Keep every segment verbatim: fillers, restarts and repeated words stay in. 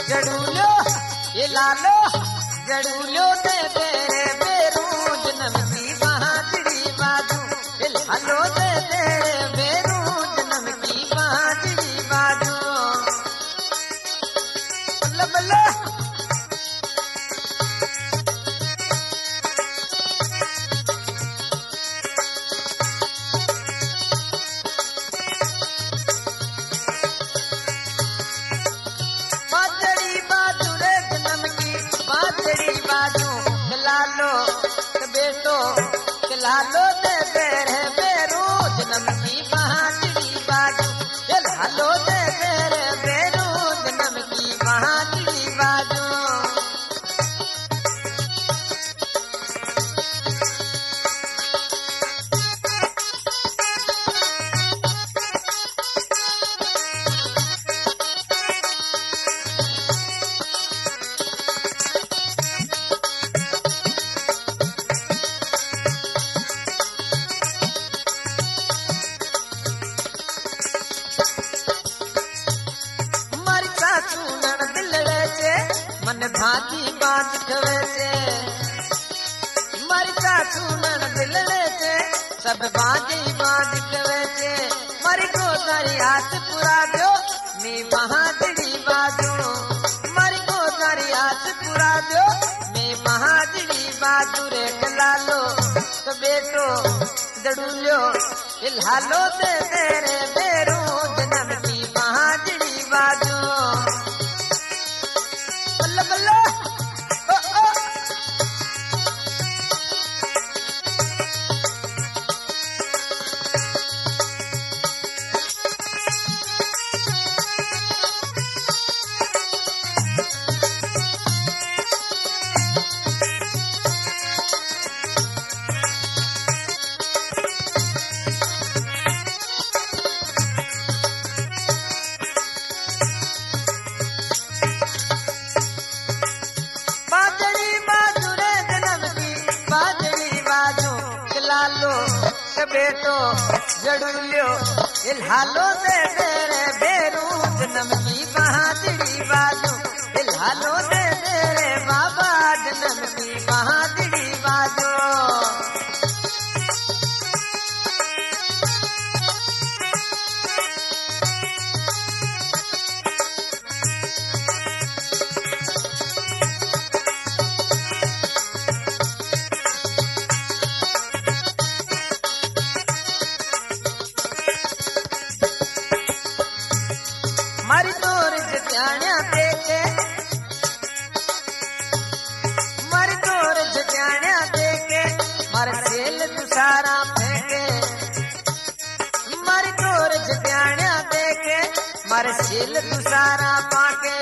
जड़ूलो ये लालो जड़ूलो दे तेरे बेरू जन्म की बहादुरी बाजू ये लालो दे तेरे बेरू जन्म की बहादुरी बाजू बल्ला बल्ला बाजू खिलालो बेटो खिलालो दे तेरे बेरू जन्म की बहादुरी बाजू खिलालो दे तेरे बेरू जन्म की बहादुरी बाजू मन भाती बाज खवे से मरता सुनन दिलड़े से सब बाजी बाज खवे से मर को तारी हाथ पूरा दो नी बहादुरी बाजू मर को तारी हाथ पूरा दो मैं बहादुरी बाजू रे लालो तो बेटो जड़ूलो हिलालो दे तेरे बेरू जन्म की बहादुरी बाजू बेटो जड़ूलो हिलालो दे तेरे बेरू जन्म की बहादुरी बाजू हिलालो दे तेरे बाबा जन्म की बहादुरी बाजू मर तोर जत्याण्या देखे मर तोर जत्याण्या देखे मर सेल तुसारा फेंके मर तोर जत्याण्या देखे मर सेल तुसारा पाके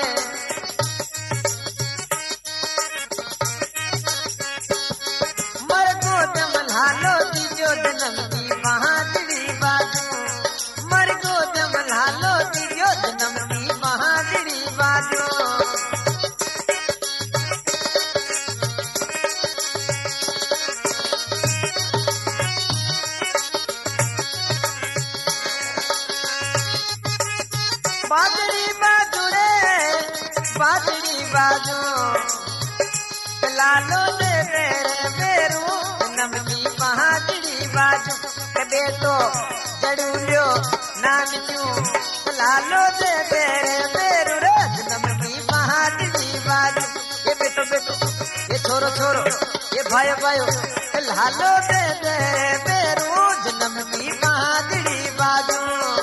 मर को दमलालो तीजो जन्म की बहादुरी बाजू मर को दमलालो तीजो जन्म की बहादुरी बाजू बादरी बाजू रे बादरी बाजू लालो दे तेरे बेरू जन्म की बहादुरी बाजू बेटो जड़ूलो नाम क्यों लालो दे तेरे बेरू रे जन्म की बहादुरी बाजू ये बेटो बेटो ये छोरो छोरो ये भाई भाइयों लालो दे तेरे बेरू जन्म की बहादुरी बाजू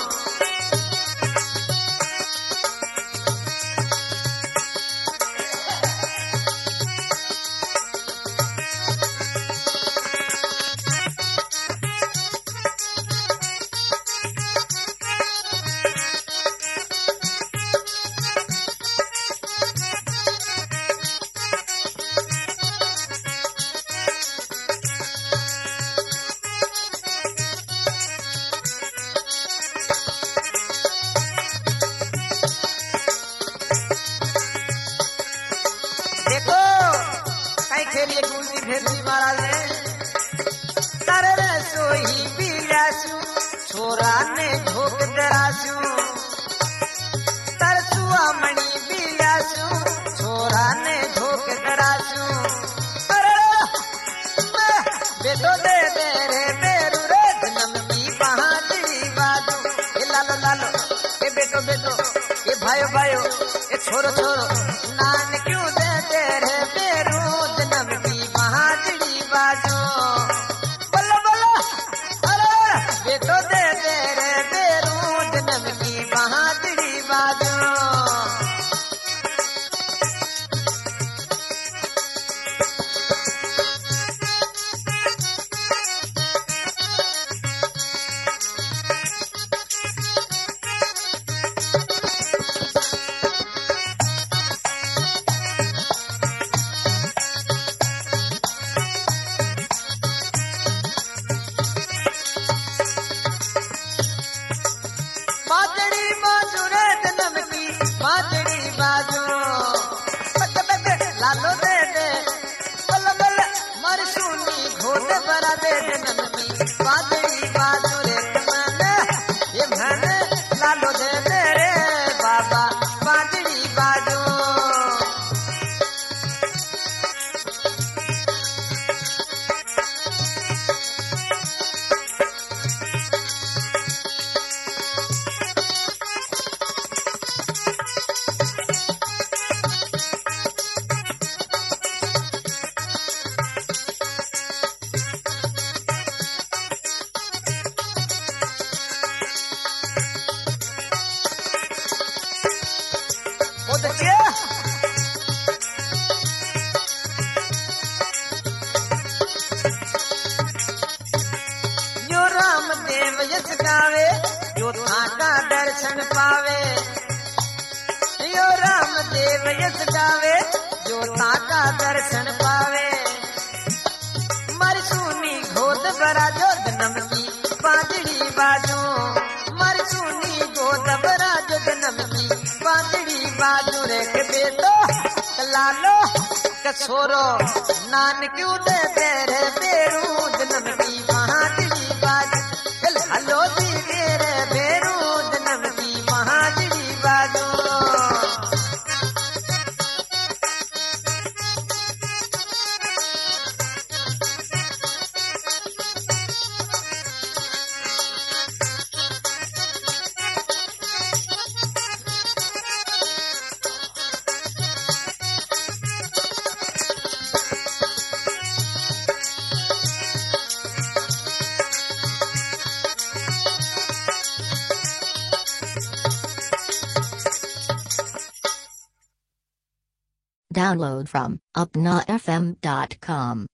खेलिए गुंजी भेजी महाराज ने तारे रे सोही पीलासु छोरा ने झोक दरासु तरसुआ मणि पीलासु लालो लालो ए बेटो बेटो ए भाइयो भाइयो ए छोरो छोरो नान क्यों दे तेरे बेरू जन्म की महाजड़ी बाजो बोलो बोलो अरे बेटो दे तेरे बेरू जन्म की महाजड़ी बाजो लालो दे दे बल बल मर सुनी घोट बरा दे जन्म की बादड़ी बाजो रे मैंने ये मैंने लालो दे दे रे बाबा बादड़ी बाजो यो रामदेव यश गावे जो थाका दर्शन पावे यो रामदेव यश गावे जो थाका दर्शन पावे मर सुनी गोद बरा जो जन्म की बादड़ी बाजो मर सुनी गोद बरा जो जन्म की बादड़ी बाजो रे के बेटो लालो कसोरो नान क्यों दे तेरे बेरू जन्म की महाजड़ी बाज हलो दी तेरे बेरू जन्म की महाजड़ी बाजो Download from upna f m dot com.